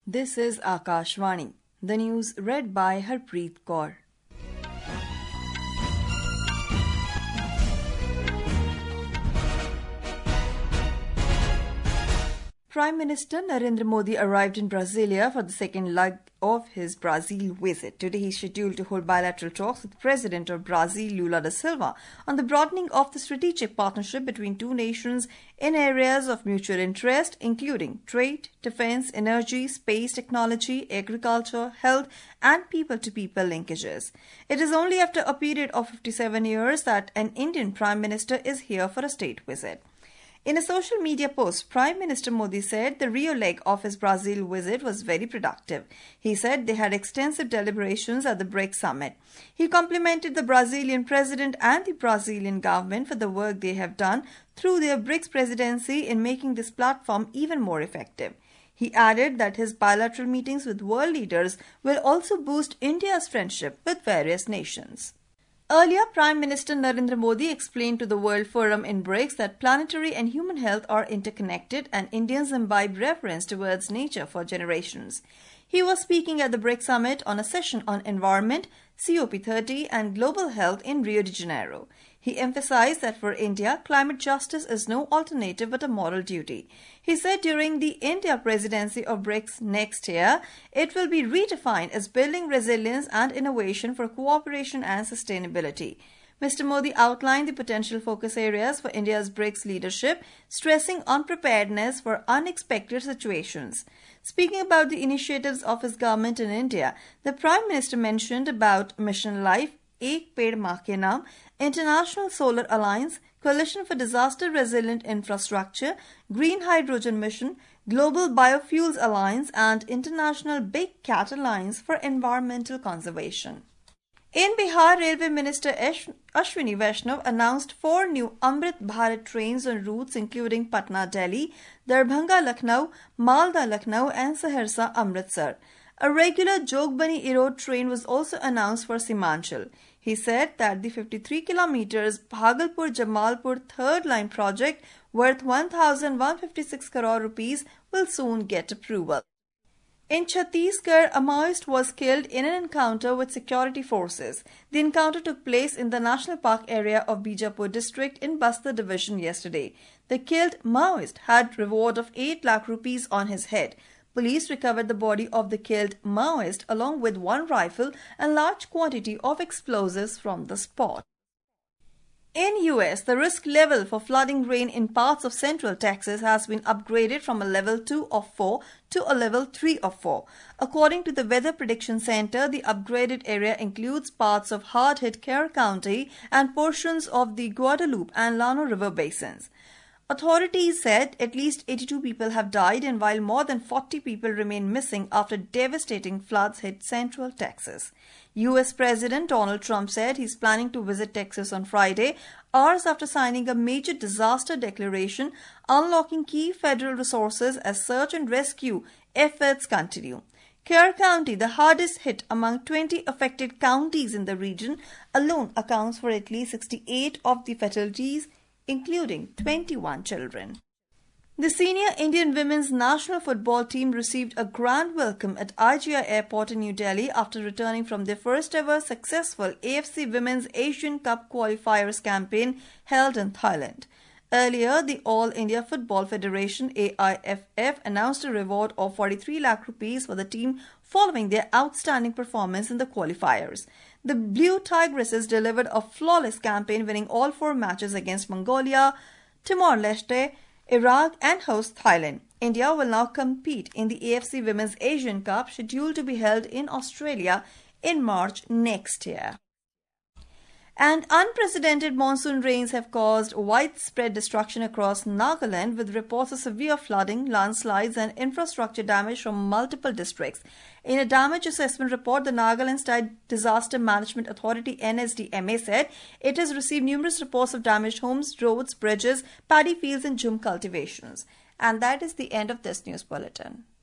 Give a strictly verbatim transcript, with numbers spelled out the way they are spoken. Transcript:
This is Akashvani. The news read by Harpreet Kaur. Prime Minister Narendra Modi arrived in Brasilia for the second leg of his Brazil visit. Today he is scheduled to hold bilateral talks with President of Brazil Lula da Silva on the broadening of the strategic partnership between two nations in areas of mutual interest, including trade, defense, energy, space technology, agriculture, health, and people-to-people linkages. It is only after a period of fifty-seven years that an Indian Prime Minister is here for a state visit. In a social media post, Prime Minister Modi said the Rio leg of his Brazil visit was very productive. He said they had extensive deliberations at the BRICS summit. He complimented the Brazilian president and the Brazilian government for the work they have done through their BRICS presidency in making this platform even more effective. He added that his bilateral meetings with world leaders will also boost India's friendship with various nations. Earlier, Prime Minister Narendra Modi explained to the World Forum in BRICS that planetary and human health are interconnected and Indians imbibe reverence towards nature for generations. He was speaking at the BRICS summit on a session on environment, C O P thirty and global health in Rio de Janeiro. He emphasized that for India, climate justice is no alternative but a moral duty. He said during the India presidency of BRICS next year, it will be redefined as building resilience and innovation for cooperation and sustainability. Mister Modi outlined the potential focus areas for India's BRICS leadership, stressing on preparedness for unexpected situations. Speaking about the initiatives of his government in India, the Prime Minister mentioned about Mission Life, Ek Ped Maa Ke Naam, International Solar Alliance, Coalition for Disaster Resilient Infrastructure, Green Hydrogen Mission, Global Biofuels Alliance and International Big Cat Alliance for Environmental Conservation. In Bihar, Railway Minister Ashwini Vaishnav announced four new Amrit Bharat trains on routes including Patna-Delhi, Darbhanga-Lucknow, Malda-Lucknow and Saharsa-Amritsar. A regular Jogbani-Erode train was also announced for Simanchal. He said that the fifty-three kilometers Bhagalpur-Jamalpur third line project worth one thousand one hundred fifty-six crore rupees will soon get approval. In Chhattisgarh, a Maoist was killed in an encounter with security forces. The encounter took place in the National Park area of Bijapur district in Bastar division yesterday. The killed Maoist had reward of eight lakh rupees on his head. Police recovered the body of the killed Maoist along with one rifle and large quantity of explosives from the spot. In U S, the risk level for flooding rain in parts of central Texas has been upgraded from a level two of four to a level three of four. According to the Weather Prediction Center, the upgraded area includes parts of hard-hit Kerr County and portions of the Guadalupe and Llano River basins. Authorities said at least eighty-two people have died and while more than forty people remain missing after devastating floods hit central Texas. U S President Donald Trump said he's planning to visit Texas on Friday, hours after signing a major disaster declaration unlocking key federal resources as search and rescue efforts continue. Kerr County, the hardest hit among twenty affected counties in the region, alone accounts for at least sixty-eight of the fatalities, including twenty-one children. The senior Indian women's national football team received a grand welcome at I G I Airport in New Delhi after returning from their first ever successful A F C Women's Asian Cup qualifiers campaign held in Thailand. Earlier, the All India Football Federation A I F F announced a reward of forty-three lakh rupees for the team following their outstanding performance in the qualifiers. The Blue Tigresses delivered a flawless campaign, winning all four matches against Mongolia, Timor-Leste, Iraq and host Thailand. India will now compete in the A F C Women's Asian Cup scheduled to be held in Australia in March next year. And unprecedented monsoon rains have caused widespread destruction across Nagaland with reports of severe flooding, landslides and infrastructure damage from multiple districts. In a damage assessment report, the Nagaland State Disaster Management Authority N S D M A said it has received numerous reports of damaged homes, roads, bridges, paddy fields and jhum cultivations. And that is the end of this news bulletin.